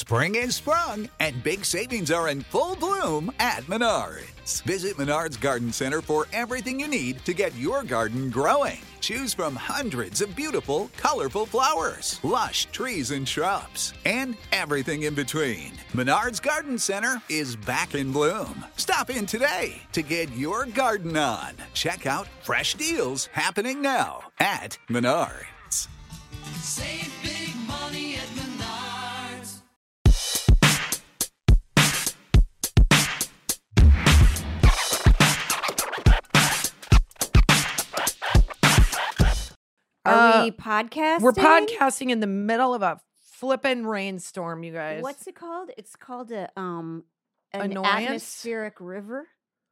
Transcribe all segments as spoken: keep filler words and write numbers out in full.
Spring is sprung, and big savings are in full bloom at Menards. Visit Menards Garden Center for everything you need to get your garden growing. Choose from hundreds of beautiful, colorful flowers, lush trees and shrubs, and everything in between. Menards Garden Center is back in bloom. Stop in today to get your garden on. Check out fresh deals happening now at Menards. Save big money at Menards. Are Uh, we podcasting? We're podcasting in the middle of a flippin' rainstorm, you guys. What's it called? It's called a um an Annoyance? atmospheric river.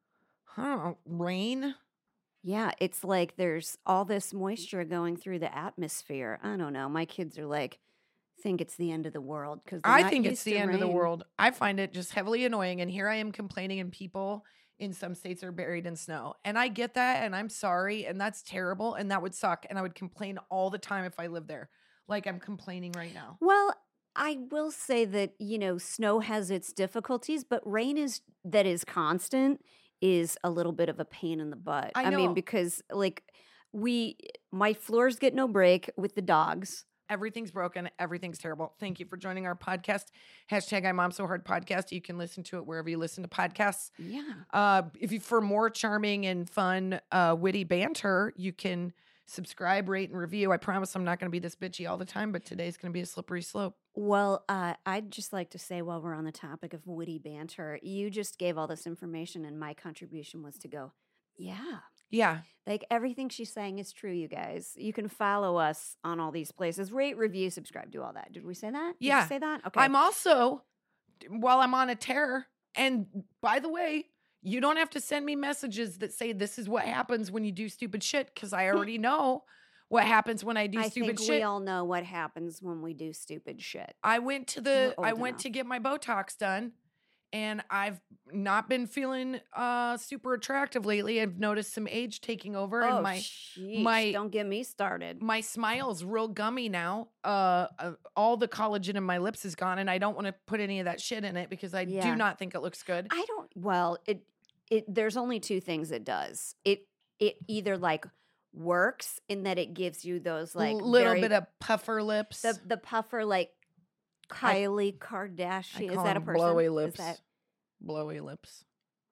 Huh, rain? Yeah, it's like there's all this moisture going through the atmosphere. I don't know. My kids are like, think it's the end of the world because I think it's the end of the world. I find it just heavily annoying. And here I am complaining, and people in some states are buried in snow. And I get that, and I'm sorry, and that's terrible, and that would suck. And I would complain all the time if I lived there. Like I'm complaining right now. Well, I will say that, you know, snow has its difficulties, but rain is that is constant is a little bit of a pain in the butt. I mean, know. because like we my floors get no break with the dogs. Everything's broken. Everything's terrible. Thank you for joining our podcast. Hashtag I Mom So Hard podcast. You can listen to it wherever you listen to podcasts. Yeah. Uh, if you for more charming and fun, uh, witty banter, you can subscribe, rate, and review. I promise I'm not going to be this bitchy all the time, but today's going to be a slippery slope. Well, uh, I'd just like to say while we're on the topic of witty banter, you just gave all this information, and my contribution was to go, yeah. Yeah. Like everything she's saying is true, you guys. You can follow us on all these places. Rate, review, subscribe, do all that. Did we say that? Did Yeah. you say that? Okay. I'm also, while I'm on a tear, and by the way, you don't have to send me messages that say this is what happens when you do stupid shit, because I already know what happens when I do I stupid think shit. we all know what happens when we do stupid shit. I went to the We're I old went enough. to get my Botox done, and I've not been feeling uh super attractive lately. I've noticed some age taking over, oh, and my sheesh, my- don't get me started. my smile's real gummy now. Uh, uh all the collagen in my lips is gone, and I don't want to put any of that shit in it because I Yeah. do not think it looks good. I don't. Well, it it. There's only two things it does. It it either like works in that it gives you those like little very- bit of puffer lips. the the puffer like I- Kylie Kardashian. Is call that a them person? blowy Is lips. that blowy lips.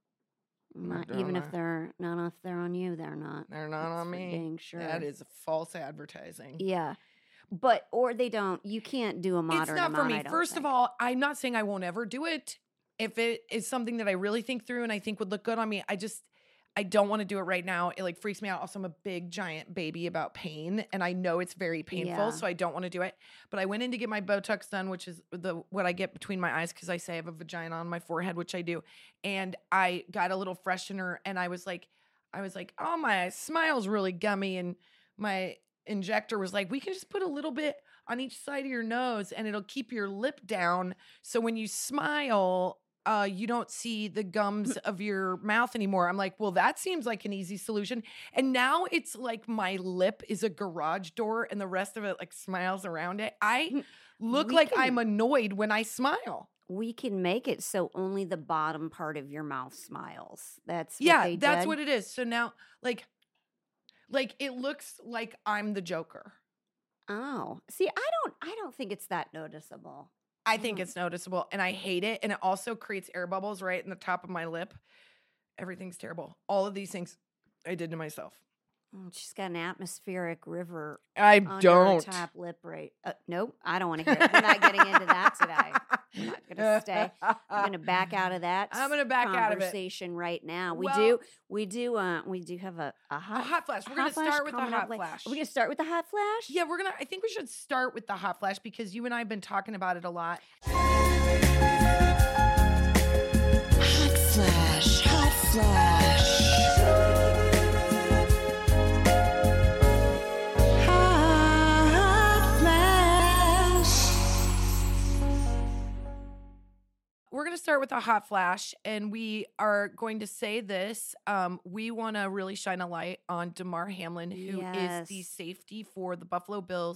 not don't even know. if they're not if they're on you? They're not. They're not That's on for me. dang sure. That is false advertising. Yeah, but or they don't. You can't do a modern. It's not for amount, me. I don't First of think. all, I'm not saying I won't ever do it. If it is something that I really think through and I think would look good on me, I just I don't want to do it right now. It like freaks me out. Also, I'm a big giant baby about pain, and I know it's very painful, Yeah. so I don't want to do it. But I went in to get my Botox done, which is the what I get between my eyes because I say I have a vagina on my forehead, which I do. And I got a little freshener, and I was like, I was like, oh, my smile's really gummy, and my injector was like, we can just put a little bit on each side of your nose, and it'll keep your lip down, so when you smile, uh, you don't see the gums of your mouth anymore. I'm like, well, that seems like an easy solution. And now it's like my lip is a garage door and the rest of it like smiles around it. I look We like can- I'm annoyed when I smile. we can make it so only the bottom part of your mouth smiles. That's what Yeah, they that's did. what it is. So now, like, like it looks like I'm the Joker. Oh, see, I don't. I don't think it's that noticeable. I think Mm. it's noticeable, and I hate it. And it also creates air bubbles right in the top of my lip. Everything's terrible. All of these things I did to myself. Mm, She's got an atmospheric river I on her don't. top lip right. Uh, nope, I don't want to hear it. We're not getting into that today. We're not gonna stay. I'm going to back out of that. I'm gonna back out of it. conversation right now. We Well- do. We do. Uh, we do have a a A hot, hot flash. We're hot gonna flash start with the coming up hot late. flash. Are we going to start with the hot flash? Yeah, we're gonna. I think we should start with the hot flash because you and I have been talking about it a lot. Hot flash, hot flash. Hot flash. We're gonna start with a hot flash, and we are going to say this. Um, we want to really shine a light on Damar Hamlin, who is the Yes. safety for the Buffalo Bills,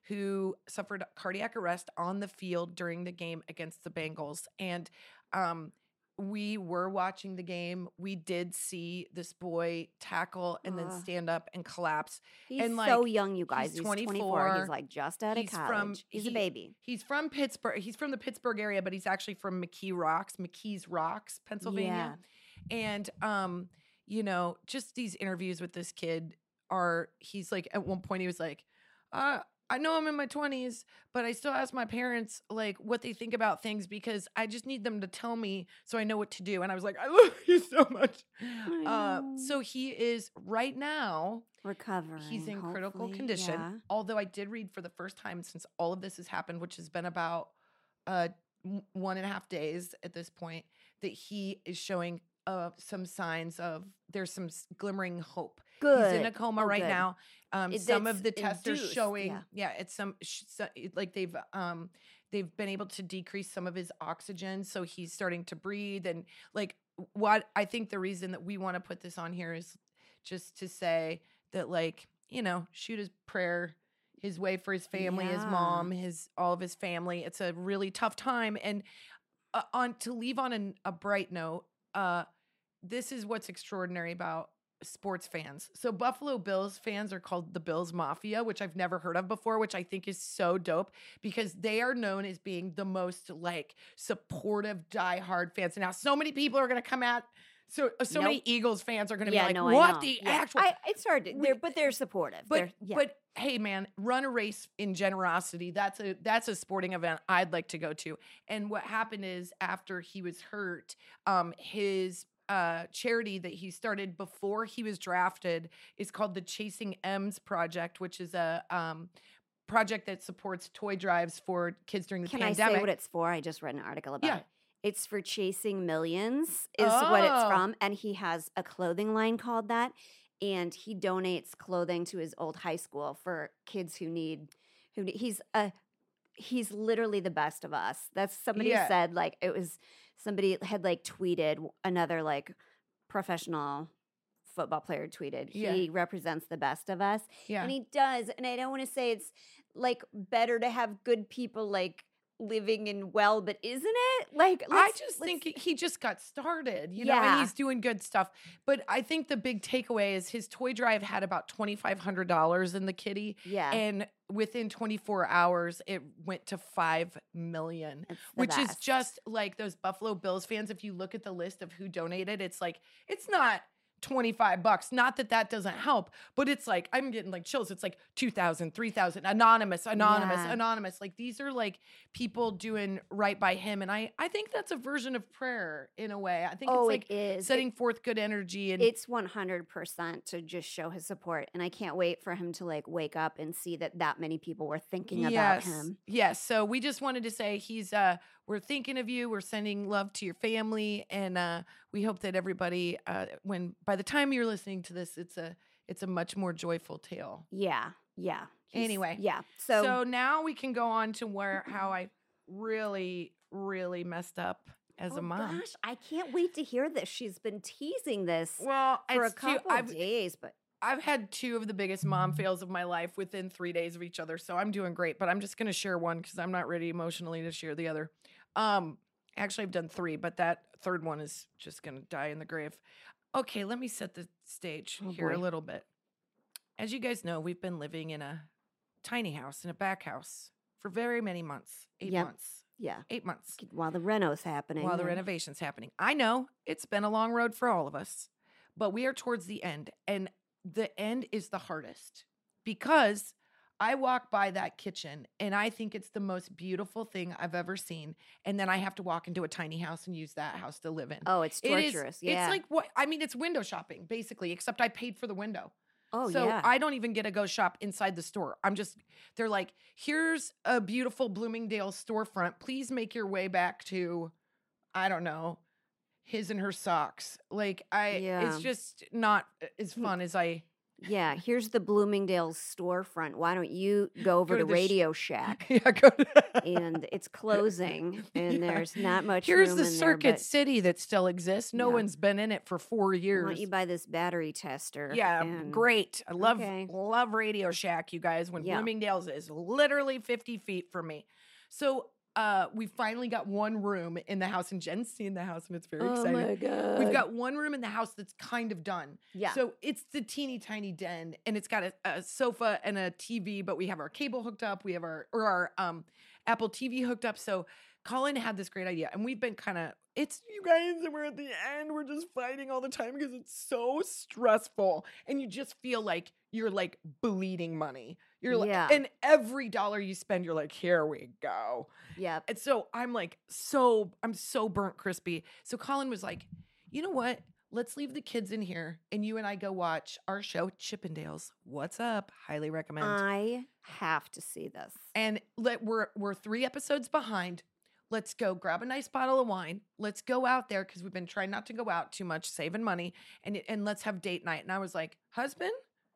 who suffered cardiac arrest on the field during the game against the Bengals. And um, we were watching the game. We did see this boy tackle and then Ugh. stand up and collapse. He's and so like, young, you guys. he's He's, twenty-four. twenty-four. He's like just out of He's college. from- he's he- a baby. He's from Pittsburgh. He's from the Pittsburgh area, but he's actually from McKee Rocks, McKee's Rocks, Pennsylvania. And um, you know, just these interviews with this kid are. He's like, at one point, he was like, uh. I know I'm in my twenties, but I still ask my parents like what they think about things because I just need them to tell me so I know what to do. And I was like, I love you so much. I Uh, know. so he is right now, Recovering. he's in critical hopefully. condition. Yeah. Although I did read for the first time since all of this has happened, which has been about uh, w- one and a half days at this point, that he is showing uh, some signs of there's some s- glimmering hope. Good. He's in a coma Oh, right good. now. Um, It- some that's of the tests are induced, showing, yeah. yeah, it's some sh- so, it- like they've um they've been able to decrease some of his oxygen, so he's starting to breathe. And like what I think the reason that we want to put this on here is just to say that, like, you know, shoot his prayer his way for his family, his Yeah. mom, his all of his family. It's a really tough time, and uh, on to leave on an, a bright note. Uh, this is what's extraordinary about sports fans. So Buffalo Bills fans are called the Bills Mafia, which I've never heard of before, which I think is so dope because they are known as being the most like supportive, diehard fans. And now so many people are going to come at so so many Nope. Eagles fans are going to Yeah, be like, no, I what know. the Yeah. actual? I, it's hard to, We- they're, but they're supportive. But They're- yeah. but hey man, run a race in generosity. That's a that's a sporting event I'd like to go to. And what happened is after he was hurt, um, his uh charity that he started before he was drafted is called the Chasing M's Project, which is a um project that supports toy drives for kids during the Can pandemic. I say what it's for? I just read an article about Yeah. it. It's for Chasing Millions is what it's Oh. from. And he has a clothing line called that. And he donates clothing to his old high school for kids who need, who need, he's a, he's literally the best of us. That's somebody Yeah. said, like, it was, somebody had like tweeted, another like professional football player tweeted, Yeah. he represents the best of us. yeah. And he does. And I don't want to say it's like better to have good people like living in well, but isn't it? Like, I let's- just let's- think he just got started, you know, and Yeah. he's doing good stuff. But I think the big takeaway is his toy drive had about twenty-five hundred dollars in the kitty. yeah, And within twenty-four hours, it went to five million, it's the which is best. just like those Buffalo Bills fans. If you look at the list of who donated, it's like, it's not twenty-five bucks. Not that that doesn't help, but it's like, I'm getting like chills. It's like two thousand, three thousand, anonymous, anonymous, Yeah. anonymous. Like these are like people doing right by him. And I, I think that's a version of prayer in a way. I think oh, it's like it is. It- setting forth good energy. And it's one hundred percent to just show his support. And I can't wait for him to like wake up and see that that many people were thinking about yes, him. Yes. So we just wanted to say he's uh we're thinking of you. We're sending love to your family, and uh we hope that everybody uh when by the time you're listening to this, it's a it's a much more joyful tale. Yeah, yeah. He's- Anyway, yeah. So, So, now we can go on to where how I really, really messed up as oh a mom. gosh, I can't wait to hear this. She's been teasing this Well, for a it's too, couple I've, days, but I've had two of the biggest mom fails of my life within three days of each other, so I'm doing great. But I'm just going to share one because I'm not ready emotionally to share the other. Um, actually, I've done three, but that third one is just going to die in the grave. Okay, let me set the stage Oh, here a boy. little bit. As you guys know, we've been living in a tiny house, in a back house, for very many months. Eight Yep. months. yeah, Eight months. while the reno's happening. While the yeah. renovation's happening. I know it's been a long road for all of us, but we are towards the end, and the end is the hardest because I walk by that kitchen and I think it's the most beautiful thing I've ever seen, and then I have to walk into a tiny house and use that house to live in. Oh, it's It is- torturous. yeah. It's like what I mean, it's window shopping basically, except I paid for the window. oh, so yeah. I don't even get to go shop inside the store. I'm just, they're like, here's a beautiful Bloomingdale storefront. Please make your way back to, I don't know, his and her socks. Like, I, Yeah. it's just not as fun as I Yeah, here's the Bloomingdale's storefront. Why don't you go over Go to, to the sh- Radio Shack? Yeah, go to And it's closing, and Yeah. there's not much Here's room the in there. Circuit But City that still exists. No Yeah. one's been in it for four why don't years. you buy this battery tester? Yeah, and- great. I love Okay. love Radio Shack, you guys. When Yeah. Bloomingdale's is literally fifty feet from me. So uh, we finally got one room in the house, and Jen's seen the house, and it's very Oh exciting. my god! We've got one room in the house that's kind of done. yeah. So it's the teeny tiny den, and it's got a, a sofa and a T V, but we have our cable hooked up. We have our or our um Apple T V hooked up. So Colin had this great idea, and we've been kind of it's you guys, and we're at the end. We're just fighting all the time because it's so stressful, and you just feel like you're like bleeding money. You're like, Yeah. and every dollar you spend, you're like, here we go. Yep. And so I'm like, so I'm so burnt crispy. So Colin was like, you know what? Let's leave the kids in here and you and I go watch our show, Chippendales. What's up? Highly recommend. I have to see this. and let we're we're three episodes behind. Let's go grab a nice bottle of wine. Let's go out there because we've been trying not to go out too much, saving money, and and let's have date night. And I was like, husband,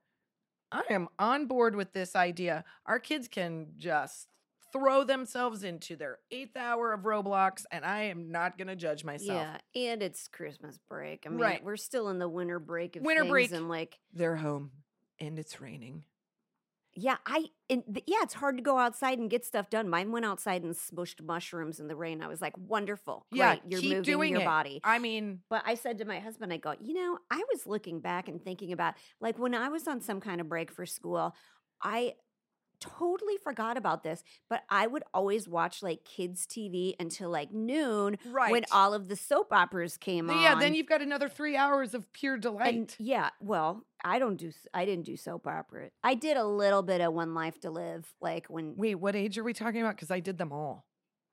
I am on board with this idea. Our kids can just throw themselves into their eighth hour of Roblox, and I am not going to judge myself. Yeah, and it's Christmas break. I mean, Right. we're still in the winter break of Winter things, break. and like, They're home, and it's raining. yeah, I and th- yeah, it's hard to go outside and get stuff done. Mine went outside and smushed mushrooms in the rain. I was like, wonderful, great, Yeah, you're keep moving doing your it. body. I mean, But I said to my husband, I go, you know, I was looking back and thinking about like when I was on some kind of break for school, I totally forgot about this, but I would always watch like kids' T V until like noon right. when all of the soap operas came Then- on. yeah, then you've got another three hours of pure delight. and yeah, well, I don't do s- I didn't do soap opera. I did a little bit of One Life to Live, like when Wait, what age are we talking about? Because I did them all.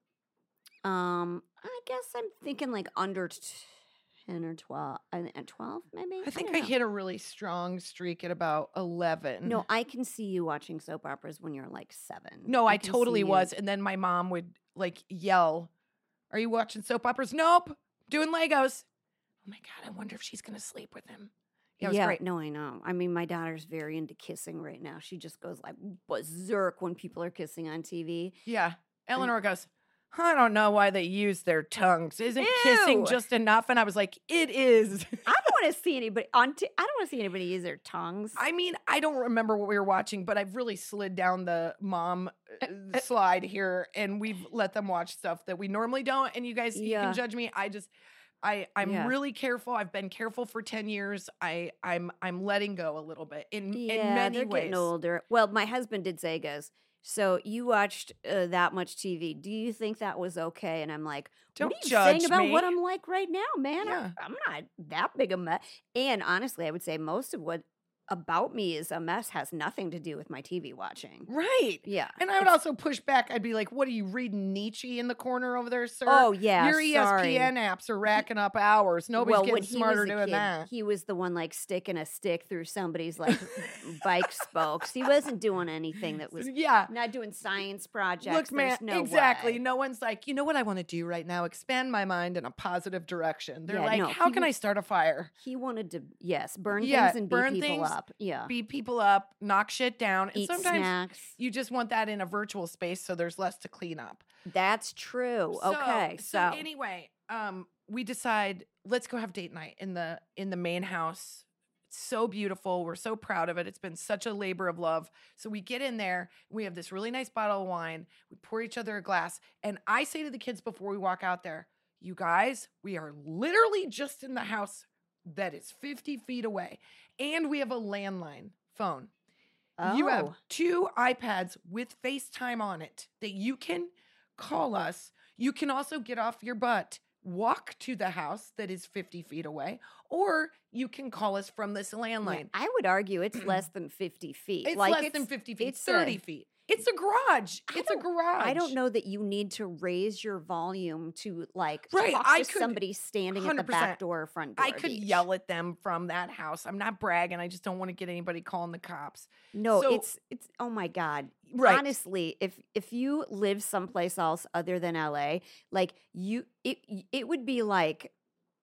um I guess I'm thinking like under t- ten or twelve, and and twelve maybe. I think don't I know. hit a really strong streak at about eleven. No, I can see you watching soap operas when you're like seven. No, I can see totally you- was. And then my mom would like yell, "Are you watching soap operas?" Nope, doing Legos. Oh my God, I wonder if she's going to sleep with him. Yeah, it was great. no, I know. I mean, my daughter's very into kissing right now. She just goes like berserk when people are kissing on T V. Yeah. Eleanor goes, I don't know why they use their tongues. Isn't kissing Ew. just enough? And I was like, it is. I don't want to see anybody on. T- I don't want to see anybody use their tongues. I mean, I don't remember what we were watching, but I've really slid down the mom uh, slide here, and we've let them watch stuff that we normally don't. And you guys, you Yeah. can judge me. I just, I, I'm Yeah. really careful. I've been careful for ten years. I, I'm, I'm letting go a little bit in, yeah, in many they're ways. getting older. Well, my husband did say, he goes, so you watched uh, that much T V. Do you think that was okay? And I'm like, Don't what are you judge saying about what me. I'm like right now, man? Yeah. I'm, I'm not that big a mess. And honestly, I would say most of what about me is a mess has nothing to do with my T V watching. Right. Yeah. And I would also push back. I'd be like, what are you reading Nietzsche in the corner over there, sir? Oh, yeah. Your E S sorry. P N apps are racking up hours. Nobody's well, getting when he smarter was a doing kid, that. he was the one like sticking a stick through somebody's like bike spokes. He wasn't doing anything that was Yeah. not doing science projects. Look, man, There's no exactly. way. No one's like, you know what I want to do right now? Expand my mind in a positive direction. They're Yeah, like, no, how he can w- I start a fire? He wanted to, yes, burn Yeah, things and beat burn people things, up. Yeah. Beat people up, knock shit down. And Eat sometimes snacks. you just want that in a virtual space so there's less to clean up. That's true. So- okay. So, anyway, um, we decide let's go have date night in the in the main house. It's so beautiful. We're so proud of it. It's been such a labor of love. So we get in there. We have this really nice bottle of wine. We pour each other a glass, and I say to the kids before we walk out there, "You guys, we are literally just in the house that is fifty feet away, and we have a landline phone." You have Oh. two iPads with FaceTime on it that you can call us. You can also get off your butt, walk to the house that is fifty feet away, or you can call us from this Yeah, landline. I would argue it's less than fifty feet. It's like less than fifty feet, it's thirty a- feet. It's a garage. I It's a don't- garage. I don't know that you need to raise your volume to like Right, talk I to could- somebody standing at the one hundred percent. back door or front door. I of could each. yell at them from that house. I'm not bragging. I just don't want to get anybody calling the cops. No, So- it's it's oh my god. Right. Honestly, if if you live someplace else other than L A, like you it it would be like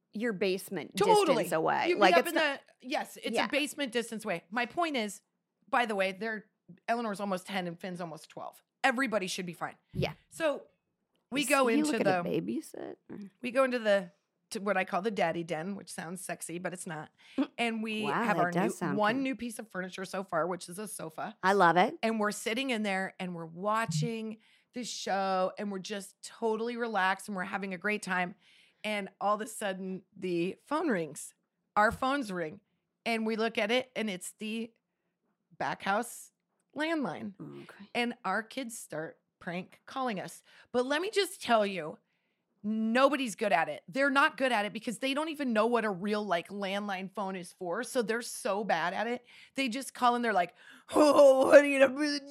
your basement Totally. distance away. You'd be Like up it's in not, the yes, it's Yeah. a basement distance away. My point is, by the way, they're Eleanor's almost ten and Finn's almost twelve. Everybody should be fine. Yeah. So we Is go he into looking the at babysit. or- we go into the to what I call the daddy den, which sounds sexy, but it's not. And we Wow, have that our new, does sound one kinda- new piece of furniture so far, which is a sofa. I love it. And we're sitting in there and we're watching the show and we're just totally relaxed and we're having a great time. And all of a sudden the phone rings. Our phones ring. And we look at it and it's the back house landline. Okay. And our kids start prank calling us. But let me just tell you, nobody's good at it. They're not good at it because they don't even know what a real like landline phone is for. So they're so bad at it. They just call and they're like, "Oh, what are you gonna do?"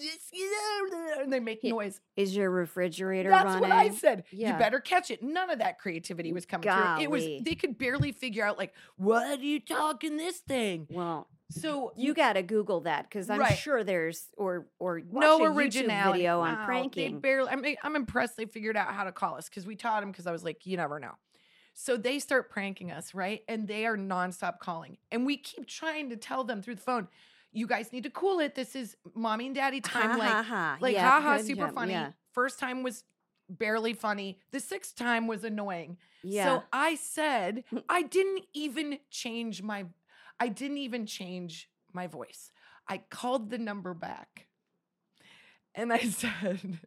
And they make Yeah. noise. Is your refrigerator That's running? what I said. Yeah. You better catch it. None of that creativity was coming through. It was Golly. they could barely figure out like, what are you talking this thing? Well, So you got to Google that because I'm Right. sure there's or or watch no a YouTube originality. video on No, They pranking. barely. I'm, I'm impressed they figured out how to call us because we taught them because I was like, you never know. So they start pranking us, right? And they are nonstop calling, and we keep trying to tell them through the phone, you guys need to cool it. This is mommy and daddy time. ha, like, ha, ha. like yeah, haha, good super job, funny. Yeah. First time was barely funny. The sixth time was annoying. Yeah. So I said, I didn't even change my, I didn't even change my voice. I called the number back and I said,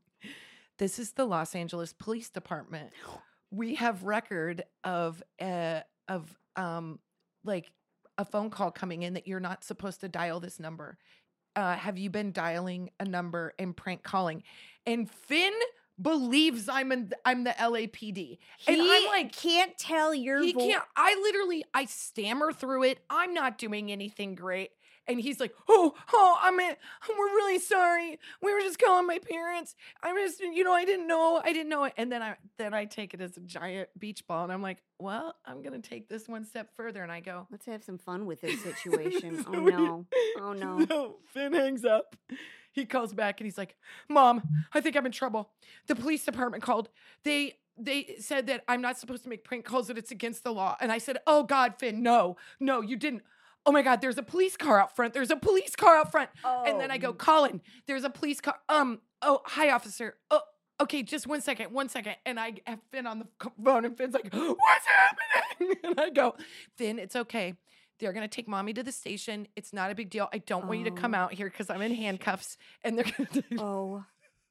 this is the Los Angeles Police Department. We have record of, uh, of, um, like a phone call coming in that you're not supposed to dial this number. Uh, have you been dialing a number and prank calling? And Finn believes I'm in, I'm the L A P D. he And I'm like, can't tell your he voice. can't. I literally, I stammer through it. I'm not doing anything great. And he's like, oh, oh, I'm in, we're really sorry. We were just calling my parents. I'm just, you know, I didn't know. I didn't know it. And then I, then I take it as a giant beach ball. And I'm like, well, I'm going to take this one step further. And I go, Let's have some fun with this situation. So oh we- no. Oh no. No, Finn hangs up. He calls back and he's like, Mom, I think I'm in trouble. The police department called. They they said that I'm not supposed to make prank calls, that it's against the law. And I said, oh God, Finn, no, no, you didn't. Oh my God, there's a police car out front. There's a police car out front. And then I go, Colin, there's a police car. Um, oh, hi, officer. Oh, okay, just one second, one second. And I have Finn on the c- phone and Finn's like, what's happening? And I go, Finn, it's okay. They're going to take mommy to the station. It's not a big deal. I don't want you to come Oh, out here because I'm in handcuffs. And they're going to take Oh.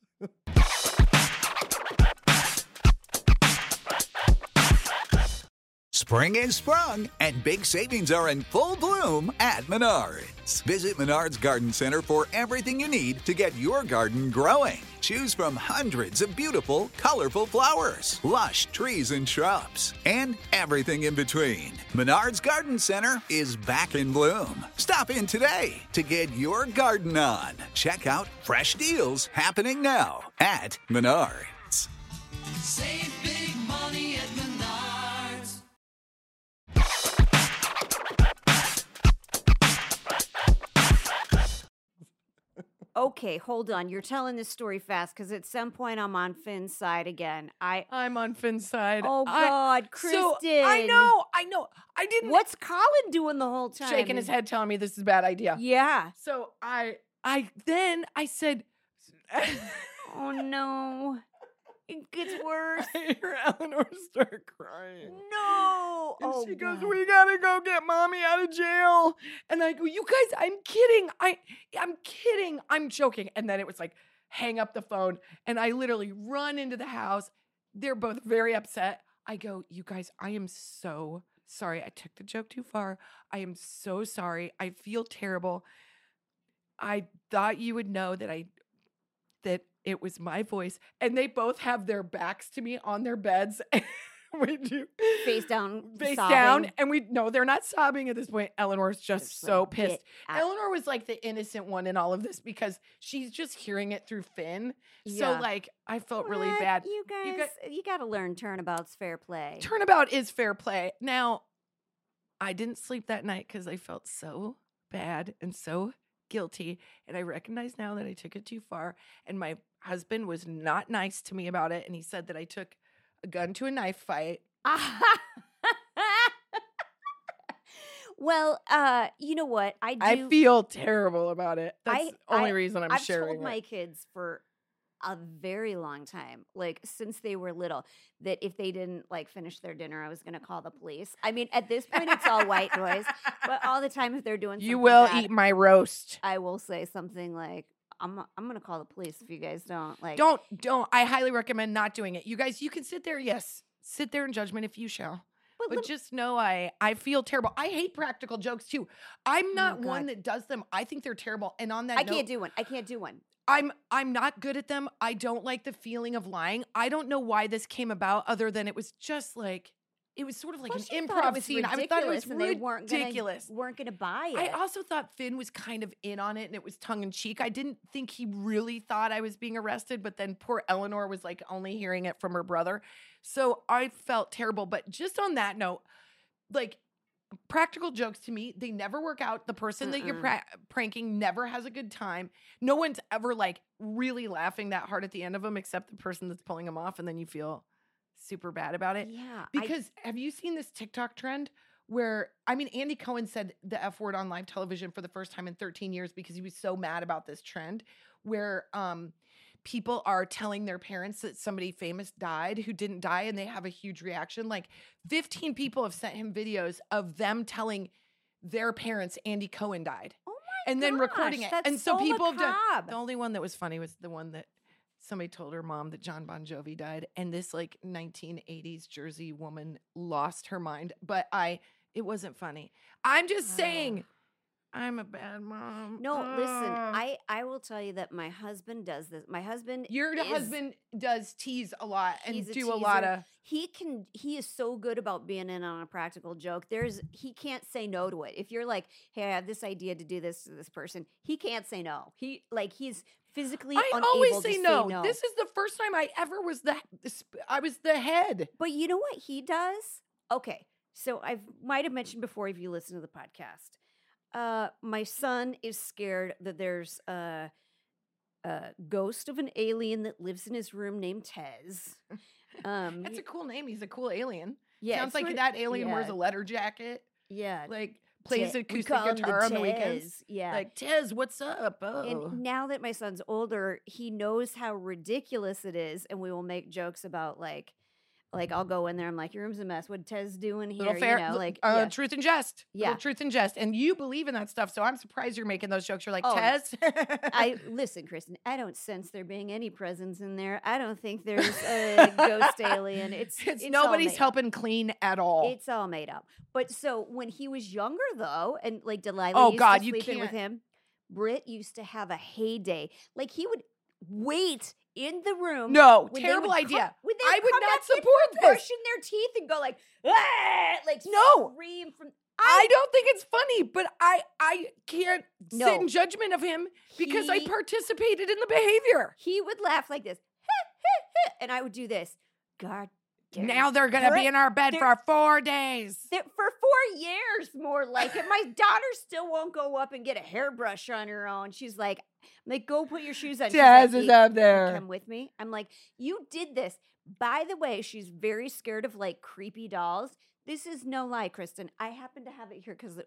Spring is sprung, and big savings are in full bloom at Menards. Visit Menards Garden Center for everything you need to get your garden growing. Choose from hundreds of beautiful, colorful flowers, lush trees and shrubs, and everything in between. Menards Garden Center is back in bloom. Stop in today to get your garden on. Check out fresh deals happening now at Menards. Save big money at Menards. Okay, hold on. You're telling this story fast because at some point I'm on Finn's side again. I I'm on Finn's side. oh I- God, Kristen. So, I know, I know. I didn't. What's Colin doing the whole time? Shaking his head, telling me this is a bad idea. Yeah. So I, I then I said, Oh no. It gets worse. I hear Eleanor start crying. No. And oh she goes, God. we gotta go get mommy out of jail. And I go, you guys, I'm kidding. I, I'm kidding. I'm joking. And then it was like, hang up the phone. And I literally run into the house. They're both very upset. I go, you guys, I am so sorry. I took the joke too far. I am so sorry. I feel terrible. I thought you would know that I, that it was my voice. And they both have their backs to me on their beds. We do Face down, face sobbing. down, and we no, they're not sobbing at this point. Eleanor's just Just so like, pissed. "Get out." Eleanor was like the innocent one in all of this because she's just hearing it through Finn. So Yeah. like, I felt really What? bad. You guys, You you, got- got to learn turnabout's fair play. Turnabout is fair play. Now, I didn't sleep that night because I felt so bad and so guilty, and I recognize now that I took it too far. And my husband was not nice to me about it, and he said that I took a gun to a knife fight. Well, uh, you know what? I do. I feel terrible about it. That's I- the only I- reason I'm I've sharing told my it. kids for a very long time, like since they were little, that if they didn't like finish their dinner, I was going to call the police. I mean, at this point, it's all white noise, but all the time if they're doing You something will bad, eat my roast. I will say something like, "I'm I'm going to call the police if you guys don't like." Don't, don't. I highly recommend not doing it. You guys, you can sit there. Yes, sit there in judgment if you shall. But But lem- just know I I feel terrible. I hate practical jokes too. I'm not Oh, one God. that does them. I think they're terrible. And on that I note, can't do one. I can't do one. I'm I'm not good at them. I don't like the feeling of lying. I don't know why this came about other than it was just like it was sort of like Plus, an you thought it improv was scene. I thought it was ridiculous and they weren't gonna, ridiculous. weren't going to buy it. I also thought Finn was kind of in on it and it was tongue in cheek. I didn't think he really thought I was being arrested, but then poor Eleanor was like only hearing it from her brother. So I felt terrible. But just on that note, like practical jokes to me, they never work out. The person that you're Mm-mm. pra- pranking never has a good time. No one's ever like really laughing that hard at the end of them except the person that's pulling them off. And then you feel super bad about it. yeah. I- Because have you seen this TikTok trend where, I mean, Andy Cohen said the F word on live television for the first time in thirteen years because he was so mad about this trend where um, people are telling their parents that somebody famous died who didn't die and they have a huge reaction. Like fifteen people have sent him videos of them telling their parents Andy Cohen died oh my and then recording gosh, it. that's And so, so people have done. macabre. The only one that was funny was the one that somebody told her mom that John Bon Jovi died, and this like nineteen eighties Jersey woman lost her mind. But I, it wasn't funny. I'm just saying, I'm a bad mom. No, listen, Ugh. I, I will tell you that my husband does this. My husband Your is- husband does tease a lot and he's a do a lot teaser. of. he can he is so good about being in on a practical joke. There's he can't say no to it. If you're like, hey, I have this idea to do this to this person, he can't say no. He like he's physically I unable always to say say no. no. This is the first time I ever was the. I was the head. But you know what he does? Okay. So I might have mentioned before if you listen to the podcast. Uh, my son is scared that there's a, a ghost of an alien that lives in his room named Tez. Um, That's a cool name. He's a cool alien. yeah, Sounds it's like sort of- that alien wears yeah, a letter jacket, yeah. like plays Te- we acoustic call him the guitar on the weekends. Tez, Yeah. Like Tez, what's up? Oh, And now that my son's older, he knows how ridiculous it is, and we will make jokes about like, like I'll go in there. I'm like, your room's a mess. What Tez doing here? little fair, you know, li- like uh, yeah. truth and jest. Little Yeah. truth and jest. And you believe in that stuff, so I'm surprised you're making those jokes. You're like Oh, Tez. I listen, Kristen. I don't sense there being any presence in there. I don't think there's a ghost alien. It's it's, it's all nobody's made up. helping clean at all. It's all made up. But so when he was younger, though, and like Delilah Oh, used God, to you sleep in with can't- him, Britt used to have a heyday. Like he would wait in the room. no, when they terrible would come- idea. when they I would come not back in support from this. brushing their teeth and go like, ah, like No. scream from. I don't think it's funny, but I I can't sit No. in judgment of him because I He- participated in the behavior. He would laugh like this, and I would do this. God damn. Now they're gonna Britt, be in our bed they're- for four days. That for four years, more like it. My daughter still won't go up and get a hairbrush on her own. She's like, I'm like, go put your shoes on. She's Tez like, is "You up can there. Come with me. I'm like, you did this. By the way, she's very scared of like creepy dolls. This is no lie, Kristen. I happen to have it here because it,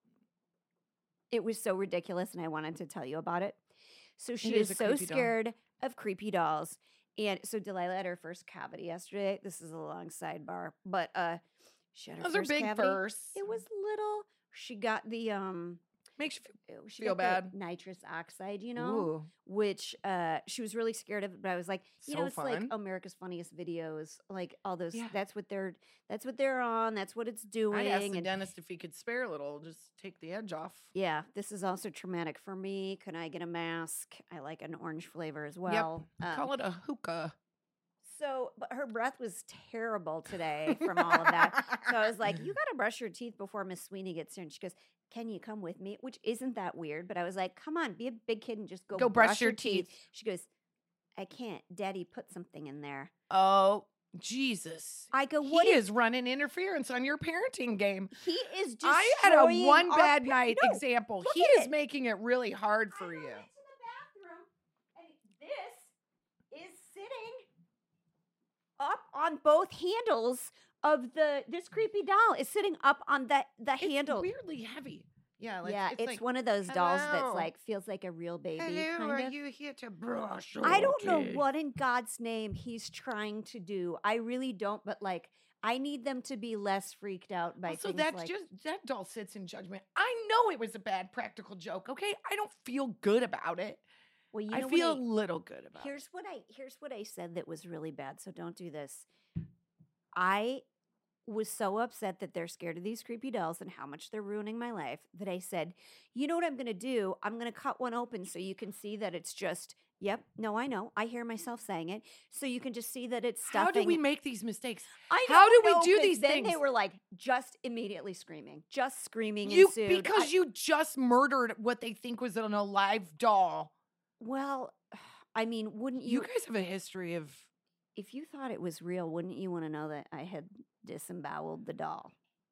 it was so ridiculous and I wanted to tell you about it. So she is is, a so creepy doll. scared of creepy dolls. And so Delilah had her first cavity yesterday. This is a long sidebar, but uh she had her Those are first big cavity. first. It was little. She got the um Makes you feel ew, she Feel got the bad. nitrous oxide, you know, Ooh. which uh she was really scared of, but I was like, you So know, it's like fun. America's Funniest Videos, like all those Yeah. that's what they're that's what they're on, that's what it's doing. I asked the and dentist if he could spare a little, just take the edge off. yeah, this is also traumatic for me. Can I get a mask? I like an orange flavor as well. Um, Call it a hookah. So, but her breath was terrible today from all of that. So I was like, you got to brush your teeth before Miss Sweeney gets here. And she goes, can you come with me? Which isn't that weird. But I was like, come on, be a big kid and just go, Go brush your teeth. She goes, I can't. Daddy put something in there. Oh, Jesus. I go, what he is, is running interference on your parenting game. he is just I had a one bad night No, example. look He at is it. making it really hard for I you. went into the bathroom, and this is sitting up on both handles of the this creepy doll is sitting up on the the It's handle. weirdly heavy. Yeah, like, yeah, it's, it's like, one of those dolls that's "Hello. like feels like a real baby Hello, kind are of. you here to brush I your don't know teeth?" what in God's name he's trying to do. I really don't, but like I need them to be less freaked out by So things that's like just that doll sits in judgment. I know it was a bad practical joke. Okay, I don't feel good about it. well, you know I what feel a little good about Here's it. what I here's what I said that was really bad. So don't do this. I was so upset that they're scared of these creepy dolls and how much they're ruining my life that I said, "You know what I'm going to do? I'm going to cut one open so you can see that it's just Yep, no, I know. I hear myself saying it. So you can just see that it's How stuffing. do we make these mistakes? I how don't do we know, do 'cause these then things? they were like just immediately screaming, just screaming You ensued. because I- you just murdered what they think was an alive doll. well, I mean, wouldn't You you? guys have a history of If you thought it was real, wouldn't you want to know that I had disemboweled the doll?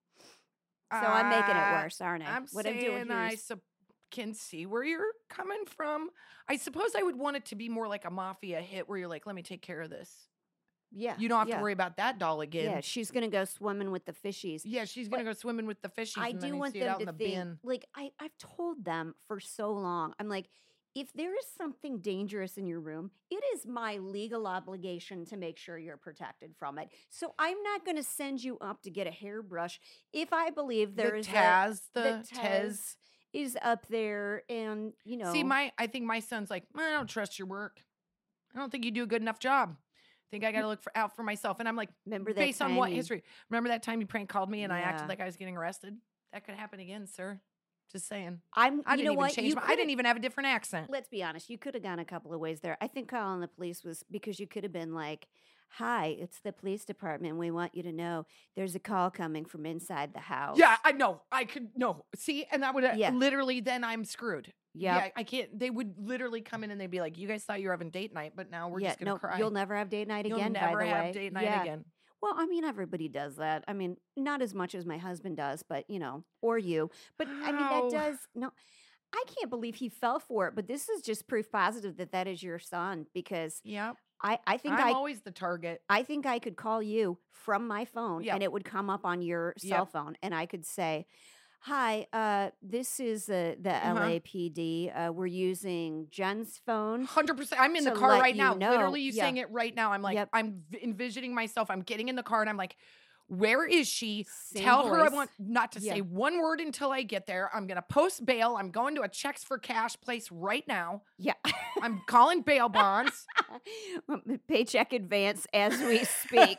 So I'm making it Uh, worse, aren't I? I'm what I'm doing saying here I is sup- can see where you're coming from. I suppose I would want it to be more like a mafia hit where you're like, let me take care of this. yeah. You don't have yeah. to worry about that doll again. Yeah, she's gonna go swimming with the fishies. Yeah, she's gonna go swimming with the fishies. I and then do you want see it them out in to the think, bin. like I, I've told them for so long. I'm like, if there is something dangerous in your room, it is my legal obligation to make sure you're protected from it. So I'm not going to send you up to get a hairbrush if I believe there the is Taz, a, the the Tez. Tez is up there, and you know, See, my I think my son's like, I don't trust your work. I don't think you do a good enough job. I think I got to look for, out for myself. And I'm like, remember that based on time what you- history? Remember that time you prank called me and I acted Yeah. like I was getting arrested? That could happen again, sir. Just saying. I'm. I you didn't know even what? change You my, I coulda- didn't even have a different accent. Let's be honest. You could have gone a couple of ways there. I think calling the police was because you could have been like, "Hi, it's the police department. We want you to know there's a call coming from inside the house." Yeah, I know. I could no. See, and that would uh, Yeah. literally then I'm screwed. Yep. Yeah, I can't. They would literally come in and they'd be like, "You guys thought you were having date night, but now we're yeah. just gonna No, cry. you'll never have date night You'll again. never by the have way. date night Yeah. again." Well, I mean, everybody does that. I mean, not as much as my husband does, but you know, or you. But I mean, How? that does no. I can't believe he fell for it. But this is just proof positive that that is your son because Yep. I, I think I'm I always the target. I think I could call you from my phone Yep. and it would come up on your cell Yep. phone and I could say, "Hi, uh, this is uh, the Uh-huh. L A P D. Uh, we're using Jen's phone." Hundred percent. I'm in the to car let right you now. know. Literally, you Yeah. saying it right now. I'm like, Yep. I'm v- envisioning myself. I'm getting in the car and I'm like, where is she? Same Tell her I voice. want not to Yeah. say one word until I get there. I'm gonna post bail. I'm going to a checks for cash place right now. Yeah. I'm calling bail bonds. Paycheck advance as we speak.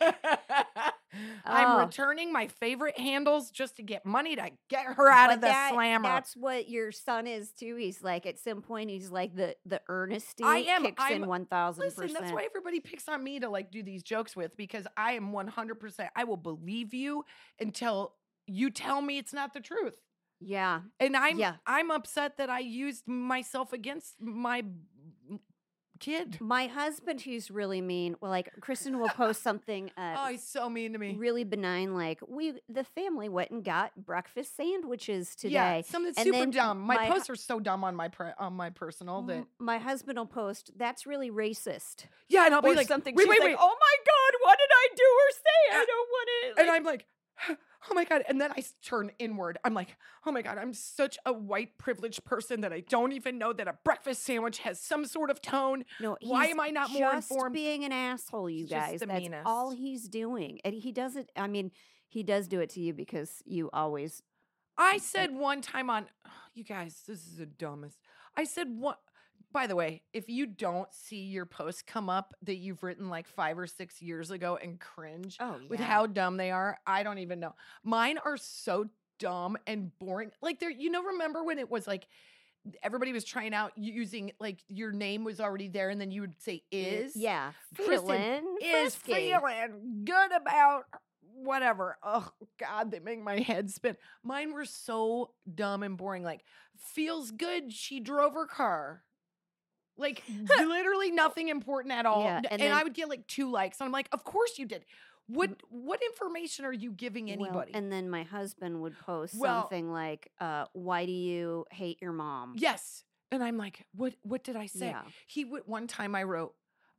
I'm Oh. returning my favorite handles just to get money to get her out But of the that- slammer. That's what your son is too. He's like at some point he's like the the earnesty I am. kicks in I'm- one thousand Listen, percent. that's why everybody picks on me to like do these jokes with because I am one hundred percent. I will believe you until you tell me it's not the truth. Yeah. And I'm Yeah. I'm upset that I used myself against my b- kid. My husband, who's really mean, well, like Kristen will post something uh, Oh, he's so mean to me. really benign, like we the family went and got breakfast sandwiches Yeah, today. something And super then dumb. My, my hu- posts are so dumb on my pre- on my personal that M- my husband will post, "That's really racist," yeah, and I'll be or like something. Wait, She's wait, like, wait. "Oh my god, what did I do or say? I Uh, don't want to." And I'm like, oh my God. And then I s- turn inward. I'm like, oh my God, I'm such a white privileged person that I don't even know that a breakfast sandwich has some sort of tone. No, Why he's am I not more just informed? being an asshole, you He's just guys. the That's all meanest. he's doing, and he does it. I mean, he does do it to you because you always. I said one time on, you guys, this is the dumbest. I said one, by the way, if you don't see your posts come up that you've written like five or six years ago and cringe Oh with yeah. how dumb they are, I don't even know. Mine are so dumb and boring. Like they're, you know, remember when it was like everybody was trying out using like your name was already there and then you would say is? Yeah, Kristen feeling Is frisky. feeling good about whatever. Oh God, they make my head spin. Mine were so dumb and boring. Like, feels good. She drove her car. Like literally nothing important at all. Yeah, N- and and then- I would get like two likes. And I'm like, of course you did. What what information are you giving Well, anybody? and then my husband would post Well- something like, uh, "Why do you hate your mom?" yes. And I'm like, what what did I say? Yeah. He would one time I wrote,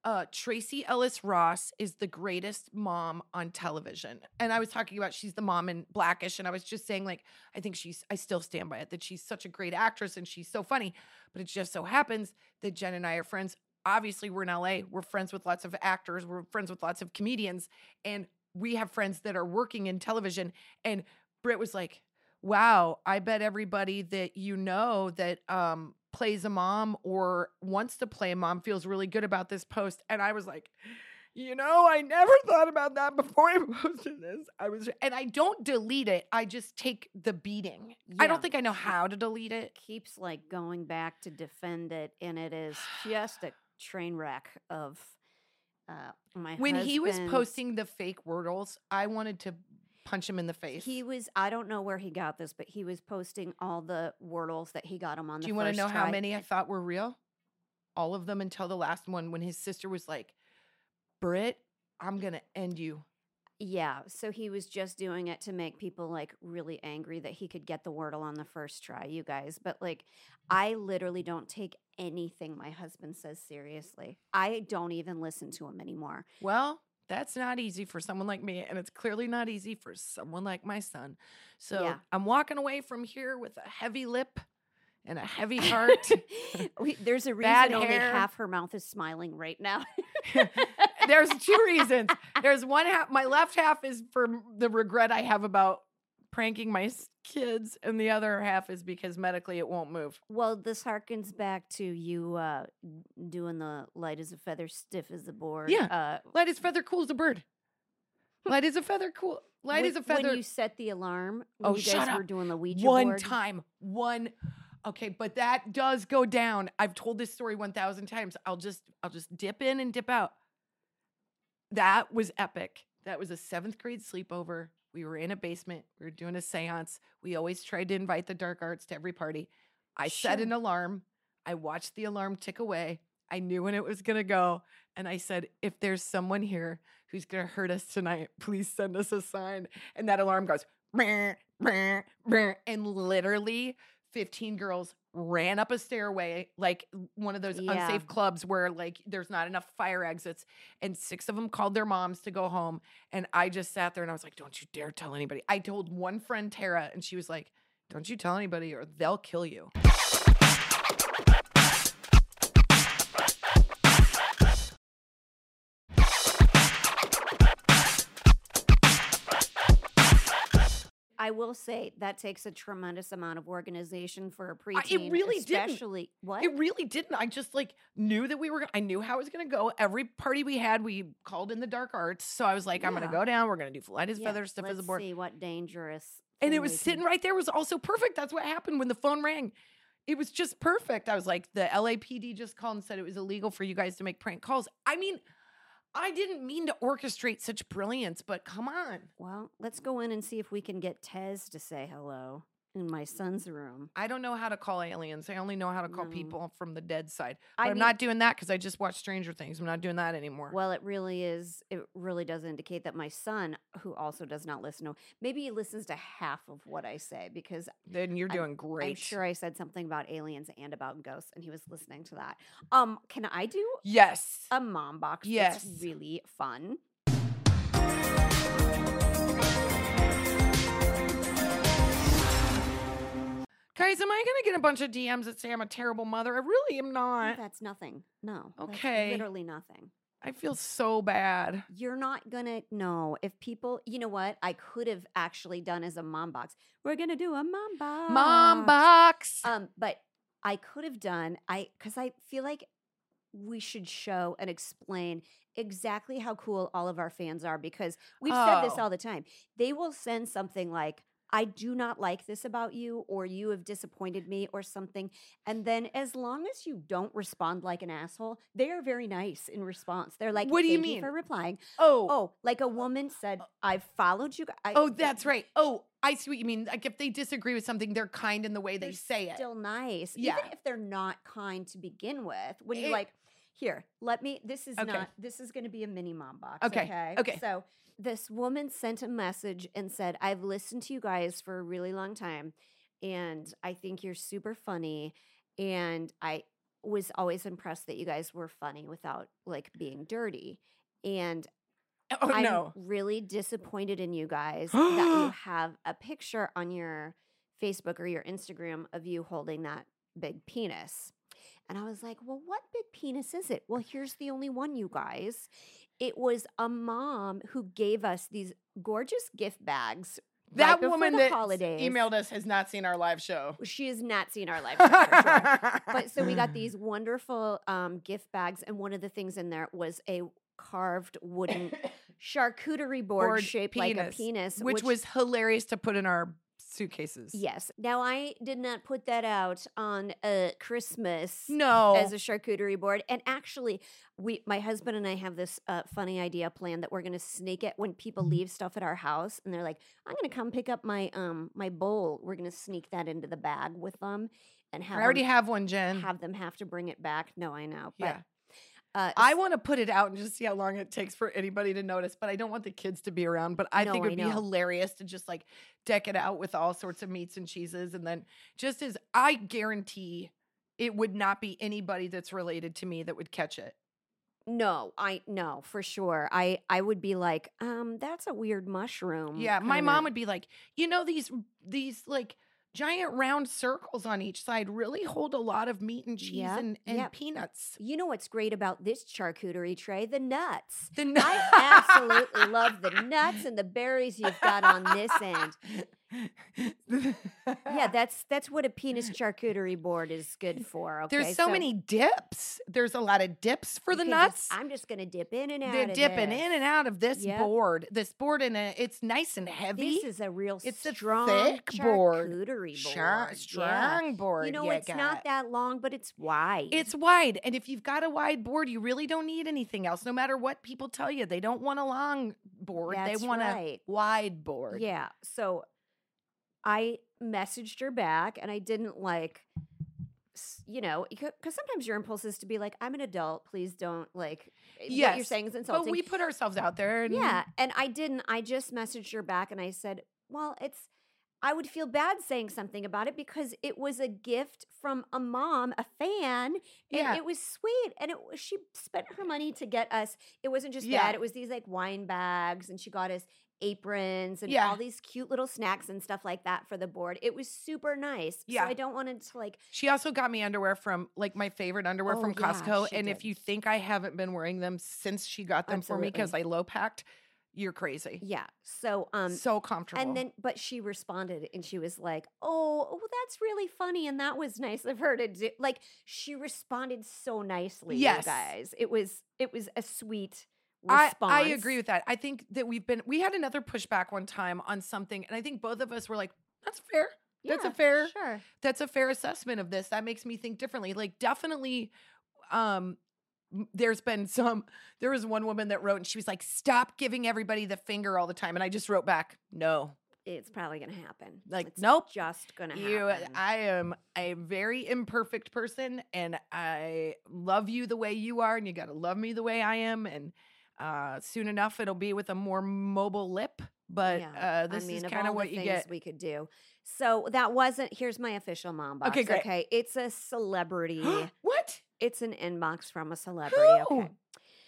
uh, Tracy Ellis Ross is the greatest mom on television. And I was talking about she's the mom in Blackish. And I was just saying, like, I think she's, I still stand by it, that she's such a great actress and she's so funny. But it just so happens that Jen and I are friends. Obviously, we're in L A. We're friends with lots of actors. We're friends with lots of comedians. And we have friends that are working in television. And Britt was like, wow, I bet everybody that you know that um, plays a mom or wants to play a mom feels really good about this post. And I was like, you know, I never thought about that before I posted this. I was, and I don't delete it. I just take the beating. I Yeah. don't think I know how to delete it. Keeps like going back to defend it, and it is just a train wreck of uh, my When he was husband's- posting the fake Wordles, I wanted to punch him in the face. He was, I don't know where he got this, but he was posting all the Wordles that he got him on the Do you want to first know how try. many I thought were real? All of them until the last one when his sister was like, Britt, I'm going to end you. Yeah, so he was just doing it to make people like really angry that he could get the Wordle on the first try, you guys. But like, I literally don't take anything my husband says seriously. I don't even listen to him anymore. Well, that's not easy for someone like me, and it's clearly not easy for someone like my son. So Yeah. I'm walking away from here with a heavy lip and a heavy heart. we, there's a Bad reason only hair. half her mouth is smiling right now. There's two reasons. There's one half, my left half is for the regret I have about pranking my s- kids, and the other half is because medically it won't move. Well, this harkens back to you uh, doing the light as a feather, stiff as a board. Yeah. Uh, Light as feather, cool as a bird. Light as a feather, cool. Light when, as a feather. When you set the alarm, when Oh, you shut guys up. were doing the Ouija One board. time, one. Okay, but that does go down. I've told this story one thousand times. I'll just, I'll just dip in and dip out. That was epic. That was a seventh grade sleepover. We were in a basement. We were doing a seance. We always tried to invite the dark arts to every party. I set an Sure. alarm. I watched the alarm tick away. I knew when it was going to go. And I said, if there's someone here who's going to hurt us tonight, please send us a sign. And that alarm goes, "Meh, meh, meh," and literally fifteen girls ran up a stairway, like one of those Yeah. unsafe clubs where like there's not enough fire exits. And six of them called their moms to go home. And I just sat there and I was like, don't you dare tell anybody. I told one friend, Tara, and she was like, don't you tell anybody or they'll kill you. I will say that takes a tremendous amount of organization for a I- preteen. it really didn't. especially what? It really didn't. I just like knew that we were, I knew how it was going to go. Every party we had, we called in the dark arts. So I was like, I'm going Yeah. to go down. We're going to do light as Yeah, feathers, stiff as a let's board. see what dangerous. And thing it was we can- sitting right there was also perfect. That's what happened when the phone rang. It was just perfect. I was like, the L A P D just called and said it was illegal for you guys to make prank calls. I mean, I didn't mean to orchestrate such brilliance, but come on. Well, let's go in and see if we can get Tez to say hello in my son's room. I don't know how to call aliens. I only know how to call No. people from the dead side. But I I'm mean- not doing that because I just watched Stranger Things. I'm not doing that anymore. Well, it really is. It really does indicate that my son, who also does not listen to, maybe he listens to half of what I say because Then you're I'm- doing great. I'm sure I said something about aliens and about ghosts, and he was listening to that. Um, can I do Yes. a mom box? Yes. That's really fun. Guys, am I going to get a bunch of D Ms that say I'm a terrible mother? I really am not. That's nothing. No. that's Okay. literally nothing. I feel so bad. You're not gonna know if people. You know what? I could have actually done as a mom box. We're gonna do a mom box. Mom box. Um, but I could have done I because I feel like we should show and explain exactly how cool all of our fans are because we've said this Oh. all the time. They will send something like, I do not like this about you, or you have disappointed me, or something. And then, as long as you don't respond like an asshole, they are very nice in response. They're like, What do you "Thank mean?" for replying?" oh. Oh, like a woman said, I've followed you. gu- I, Oh, that's right. Oh, I see what you mean. Like if they disagree with something, they're kind in the way they They're say it. Still nice, Yeah. even if they're not kind to begin with. When you're It- like, here, let me. This is Okay. not. This is going to be a mini mom box. Okay, Okay. okay. So this woman sent a message and said, "I've listened to you guys for a really long time, and I think you're super funny, and I was always impressed that you guys were funny without like being dirty. And Oh I'm no. really disappointed in you guys that you have a picture on your Facebook or your Instagram of you holding that big penis. And I was like, well, what big penis is it? Well, here's the only one, you guys. It was a mom who gave us these gorgeous gift bags. That right before woman the that holidays. emailed us has not seen our live show. She has not seen our live show for sure. But so we got these wonderful um, gift bags, and one of the things in there was a carved wooden charcuterie board, Board shaped like a penis, which, was hilarious to put in our suitcases. yes. Now I did not put that out on uh, Christmas. No. As a charcuterie board, and actually, we, my husband and I have this uh, funny idea planned that we're going to sneak it when people leave stuff at our house, and they're like, "I'm going to come pick up my um my bowl." We're going to sneak that into the bag with them, and have I already them, have one, Jen. have them have to bring it back. No, I know, but Yeah. uh, I s- want to put it out and just see how long it takes for anybody to notice, but I don't want the kids to be around. But I No, think it I would be know. hilarious to just like deck it out with all sorts of meats and cheeses. And then just as I guarantee it would not be anybody that's related to me that would catch it. no, I no for sure. I I would be like, um, that's a weird mushroom. Yeah. My kinda- mom would be like, you know, these, these like giant round circles on each side really hold a lot of meat and cheese Yep, and, and yep. peanuts. You know what's great about this charcuterie tray? The nuts. The I absolutely love the nuts and the berries you've got on this end. Yeah, that's that's what a penis charcuterie board is good for. Okay, There's so, many dips. There's a lot of dips for you the can nuts. just- I'm just gonna dip in and out. They're of dipping this. in and out of this Yep. board. This board, and it's nice and heavy. This is a real It's a strong thick board. charcuterie Stra- board. strong Yeah. board. You know, you it's got. not that long, but it's wide. It's wide, and if you've got a wide board, you really don't need anything else. No matter what people tell you, they don't want a long board. That's they want right. a wide board. Yeah. So I messaged her back, and I didn't like, s- you know, because sometimes your impulse is to be like, I'm an adult. Please don't like, what you're Yes, saying is but insulting. we put ourselves out there. And Yeah. And I didn't. I just messaged her back and I said, well, it's, I would feel bad saying something about it because it was a gift from a mom, a fan, and Yeah. it was sweet. And it was- she spent her money to get us. It wasn't just Yeah. that; it was these like wine bags, and she got us aprons and Yeah. all these cute little snacks and stuff like that for the board. It was super nice. Yeah. So I don't want it to like. She also got me underwear from like my favorite underwear Oh, from yeah, Costco. she And if did. you think I haven't been wearing them since she got them for me because I low packed, you're crazy. Yeah. So um. so comfortable. And then, but she responded and she was like, oh, oh, that's really funny. And that was nice of her to do. Like, she responded so nicely, Yes. you guys. It was, it was a sweet I, response. I agree with that. I think that we've been, we had another pushback one time on something. And I think both of us were like, that's fair. That's a Yeah, fair, Sure. that's a fair assessment of this. That makes me think differently. Like definitely, um, m- there's been some, there was one woman that wrote and she was like, stop giving everybody the finger all the time. And I just wrote back, no, It's probably going to happen. Like, It's nope. just going to you, happen. I am a very imperfect person and I love you the way you are. And you got to love me the way I am. And, uh, soon enough, it'll be with a more mobile lip, but, uh, this I mean, is of kind all of the what you things get. we could do. So that wasn't, here's my official mom box. Okay, great. Okay. It's a celebrity. What? It's an inbox from a celebrity. Who? Okay.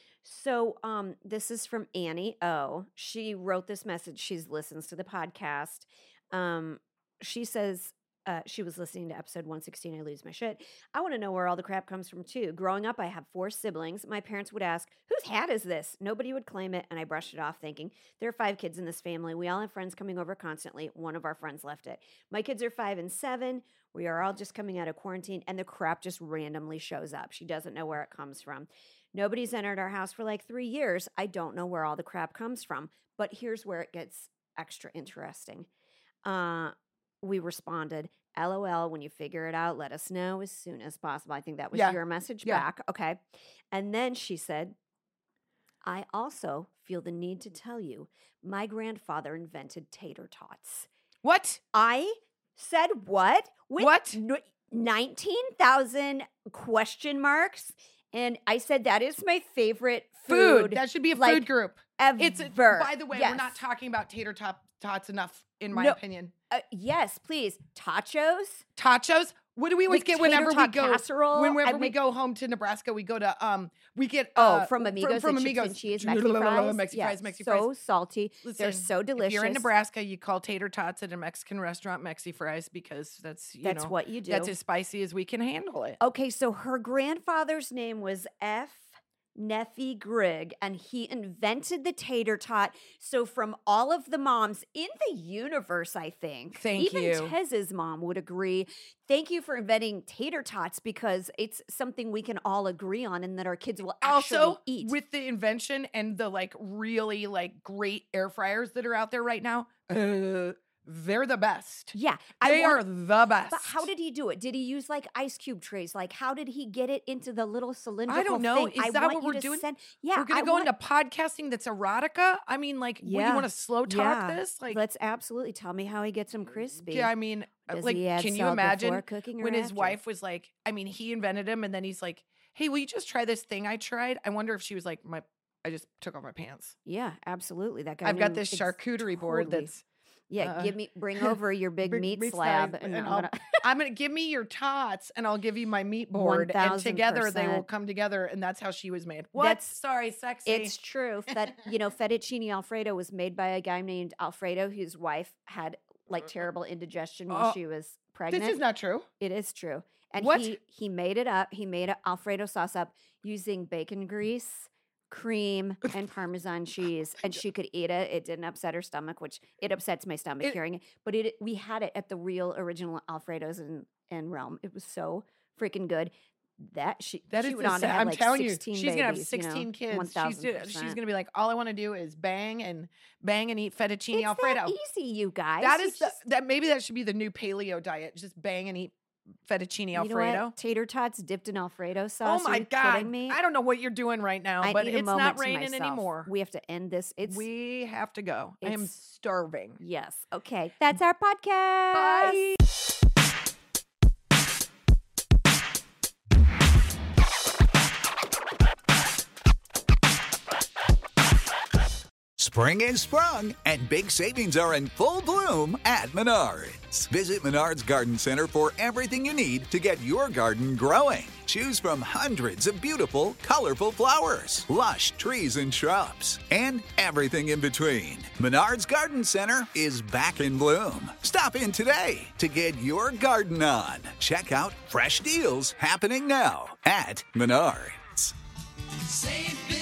So um this is from Annie O. She wrote this message. She listens to the podcast. Um she says uh, she was listening to episode one sixteen, I Lose My Shit. I want to know where all the crap comes from too. Growing up, I have four siblings. My parents would ask, whose hat is this? Nobody would claim it, and I brushed it off thinking, there are five kids in this family. We all have friends coming over constantly. One of our friends left it. My kids are five and seven. We are all just coming out of quarantine, and the crap just randomly shows up. She doesn't know where it comes from. Nobody's entered our house for like three years. I don't know where all the crap comes from. But here's where it gets extra interesting. Uh, we responded, LOL, when you figure it out, let us know as soon as possible. I think that was Yeah. your message Yeah. back. Okay. And then she said, I also feel the need to tell you my grandfather invented tater tots. What? I said what? With What? n- nineteen thousand question marks. And I said, that is my favorite Food. food, That should be a like, food group. ever. It's a, by the way, we're not Yes. talking about tater top tots enough, in my No. opinion. Uh, yes, please. Tachos. Tachos. What do we always Like get tater whenever we tot go? casserole? Whenever I we make- go home to Nebraska, we go to um, we get Oh, uh, from Amigos, from the chips Amigos, and cheese, Mexi fries. Mexi Yeah, fries, Mexi so fries. salty. They're Listen, so delicious. If you're in Nebraska, you call tater tots at a Mexican restaurant Mexi fries because that's you That's know, what you do. That's as spicy as we can handle it. Okay, so her grandfather's name was F. Neffy Grigg, and he invented the tater tot. So from all of the moms in the universe, I think, Thank even you. Tez's mom would agree. Thank you for inventing tater tots because it's something we can all agree on and that our kids will actually Also, eat. with the invention and the like really like great air fryers that are out there right now, uh, they're the best. yeah, They I are want, the best. But how did he do it? Did he use like ice cube trays? Like, how did he get it into the little cylindrical know. thing? Is I that want what you we're to doing? Send, yeah, We're gonna I go want, into podcasting that's erotica. I mean, like, what, Yeah. you want to slow talk yeah. this? Like, Let's absolutely tell me how he gets them crispy. yeah, I mean, uh, Does like, he add can you salt imagine before cooking or when his after? wife was like, I mean, he invented him, and then he's like, "Hey, will you just try this thing I tried?" I wonder if she was like, "My, I just took off my pants. Yeah, absolutely. That guy. I've got knew this ex- charcuterie board totally. that's." Yeah, uh, give me, bring over your big, big meat, meat slab, slab, and, and I'm I'll- gonna. I'm gonna give me your tots, and I'll give you my meat board, and together they will one thousand percent. come together, and that's how she was made. What? That's- Sorry, sexy. It's true that you know fettuccine alfredo was made by a guy named Alfredo, whose wife had like terrible indigestion while Uh, she was pregnant. this is not true. It is true, and What? he he made it up. He made a Alfredo sauce up using bacon grease, cream, and Parmesan cheese, and she could eat it. It didn't upset her stomach, which it upsets my stomach It- hearing it. But it we had it at the real original Alfredos in in Rome. It was so freaking good. That she That she is went the on to sa- have I'm like telling you, sixteen she's gonna have babies, you know, sixteen kids. She's, one do- thousand she's gonna be like, all I want to do is bang and bang and eat fettuccine It's alfredo. that easy, you guys. That You is the, just- that maybe that should be the new paleo diet. Just bang and eat fettuccine you know alfredo. what? Tater tots dipped in Alfredo Oh sauce. Are my you god! kidding me? I don't know what you're doing right now, I but need a it's moment not to raining myself. anymore. We have to end this. It's we have to go. I am it's- starving. yes. Okay, that's our podcast. Bye. Spring is sprung, and big savings are in full bloom at Menards. Visit Menards Garden Center for everything you need to get your garden growing. Choose from hundreds of beautiful, colorful flowers, lush trees and shrubs, and everything in between. Menards Garden Center is back in bloom. Stop in today to get your garden on. Check out fresh deals happening now at Menards. Save big